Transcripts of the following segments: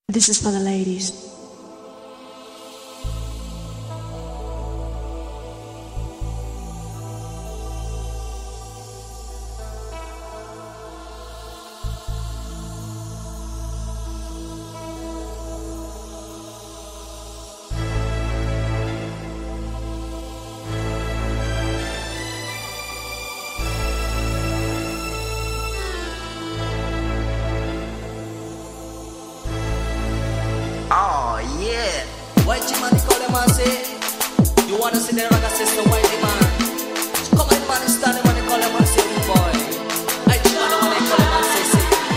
This is for the ladies. Oh yeah, white man call them and say, you wanna see the rock sister white man? Come on man, stand them and call them and say, boy. I just wanna call them and say,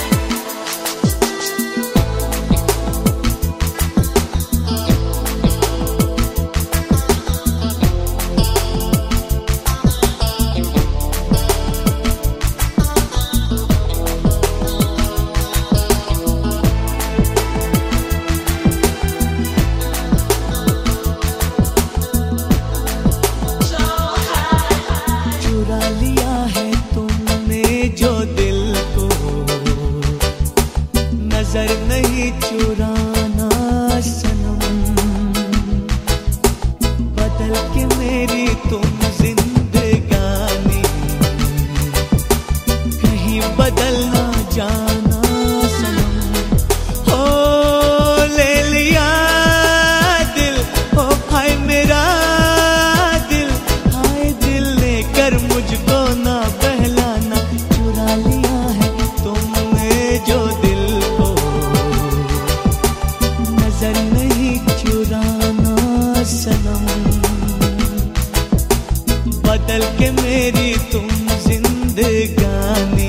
नजर नहीं चुराना सनम, बदल के मेरी तुम जिंदगानी, कहीं बदल ना जाना सनम। ओ ले लिया दिल, ओ हाय मेरा दिल, हाय दिल लेकर मुझको ना बहलाना। चुरा लिया है तुमने जो दिल को, नजर नहीं चुराना सनम, बदल के मेरी तुम जिंदगानी,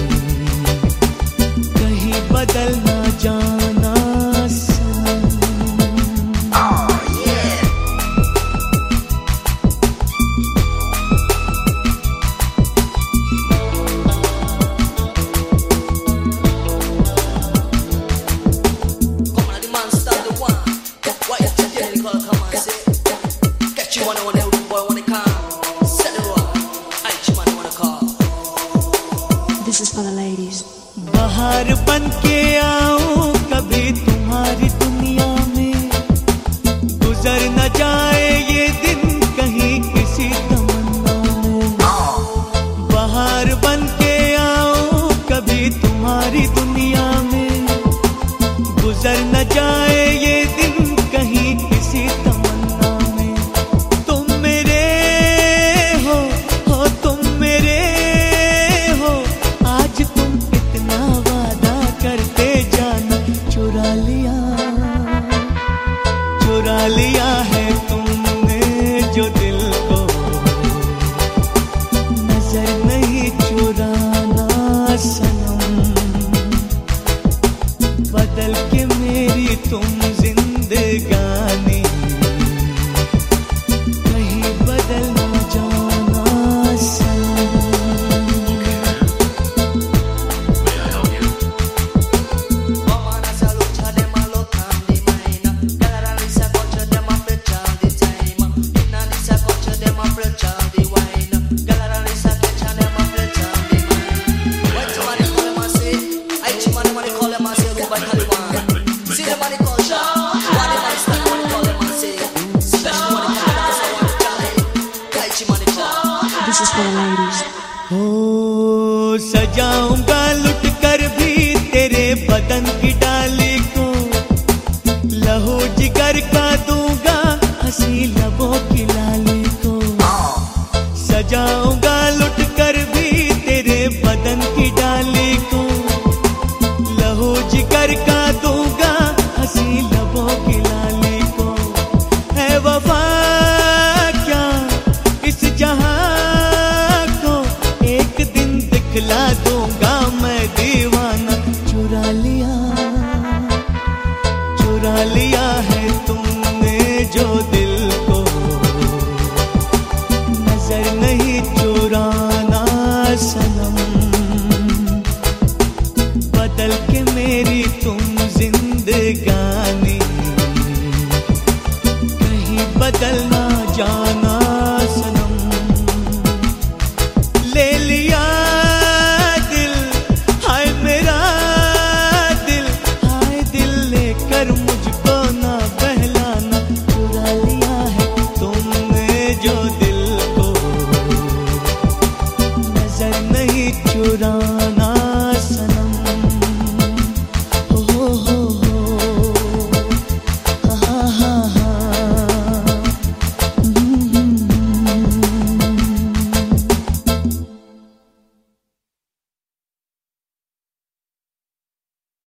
कहीं बदल ना जाना सनम। This is for the ladies. बाहर बन के आऊं कभी तुम्हारी दुनिया में, गुजर न जाए ये दिन कहीं किसी तमन्ना में। बाहर बन के आऊं कभी तुम्हारी दुनिया में, गुजर न जाए ये दिन कहीं किसी तमन्ना में। तुम मेरे हो तुम मेरे हो, आज तुम इतना वादा करते जाना। चुरा लिया है तुमने जो दिल को, नजर नहीं चुराना सनम, बदल के मेरी तुम जिंदगानी, कहीं बदल ना जाना सनम। This is for the ladies. हो सजाऊंगा लुट कर भी तेरे बदन की डाली को, लहू जिगर का दूंगा हंसी लबों की लाली को। सजाऊंगा लुट कर भी तेरे बदन की डाली को, लहू जिगर का दूंगा हंसी लबों की लाली को। है वफा क्या इस जहां को, एक दिन दिखला दूंगा मैं दीवाना। चुरा लिया है तुमने जो दिल को, नजर नहीं चुराना सनम, बदल के मेरी तुम जिंदगानी, कहीं बदल ना जाना सनम। ले लिया दिल, हाय मेरा दिल, हाय दिल लेकर कर